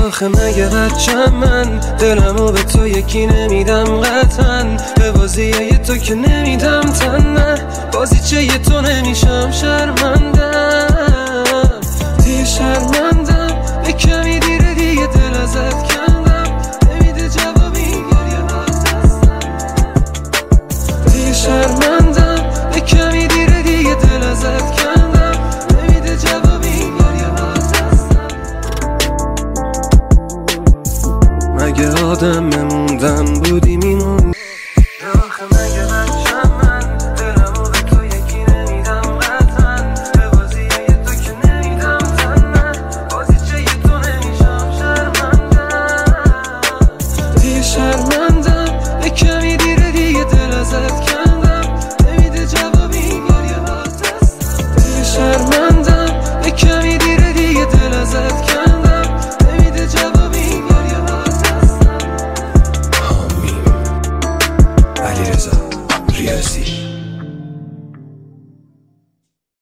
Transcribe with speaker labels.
Speaker 1: آخه مگه بچم من دلمو به تو یکی نمیدم قطعا به بازیه تو که نمیدم تن نه بازیچه تو نمیشم شرمندم دیگه شرمندم یه کمی دیره دیگه دل ازت کندم نمیده جوابی این گریه باز هستم دیگه شرمندم یه کمی دیره دیگه دل ازت کندم نمیده جوابی این گریه باز هستم مگه آدم